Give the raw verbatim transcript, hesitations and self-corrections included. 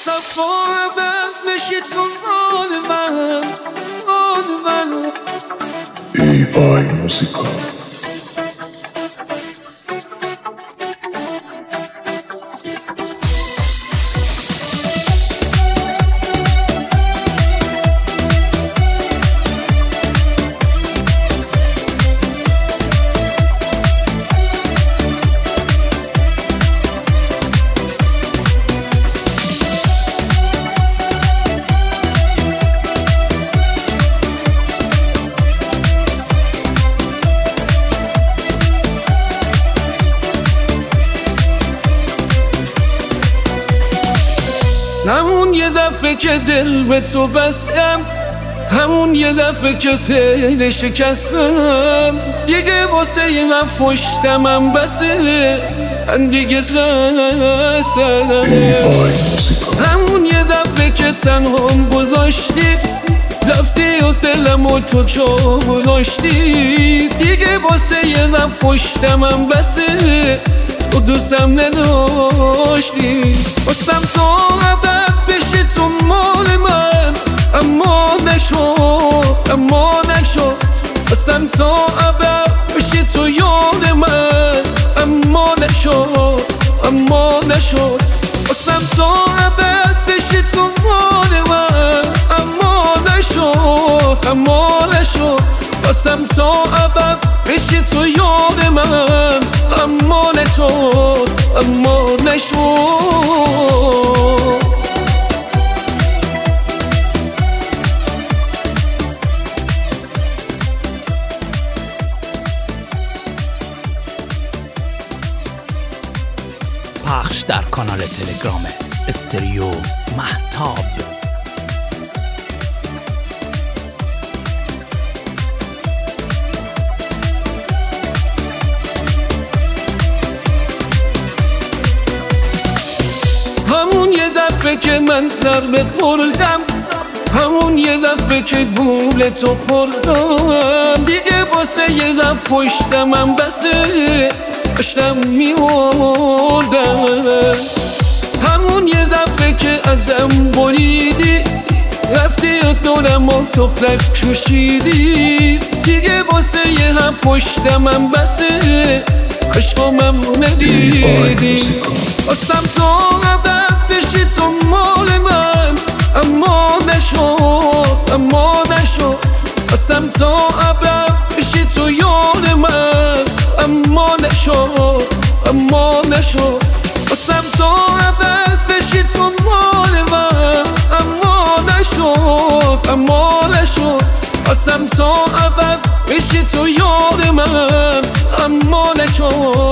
صفا بشی تو مال من مال من ای آی موسیقا. همون یه دفعه که دل به تو بستم، همون یه دفعه که دل شکستم، دیگه واسه یه نفشتمم بسه، من دیگه زستم. همون یه دفعه که تنهام گذاشتی، رفتی و دلم و تو جا گذاشتی، دیگه واسه یه نفشتمم بسه، تو دوستم نداشتی. واسم تو عبد بشی تو مال من، اما نشد اما نشد. واسم تو عبد بشی تو یاد من، اما نشد اما نشد. واسم تو عبد بشی تو مال من، اما نشد اما نشد. واسم تو عبد بشی تو یاد من، اما نشد اما نشد. پخش در کانال تلگرام استریو مهتاب. همون یه دفعه که من سر به خوردم، همون یه دفعه که گول تو خوردم، دیگه واسه یه دفعه پشتمم بسه، داشتم میوردم. همون یه دفعه که ازم بریدی، رفتی و دورم و تو فلک کشیدی، دیگه واسه یه هم پشتمم بسه، عشقمم ندیدی. واسم تو عبد بشی تو مال من، اما نشد اما نشد. واسم تو عبد بشی تو یاد من، اما نشد اما نشد. واسم تو عبد بشی تو مال من، اما نشد اما نشد. واسم تو عبد بشی تو یاد من، اما نشد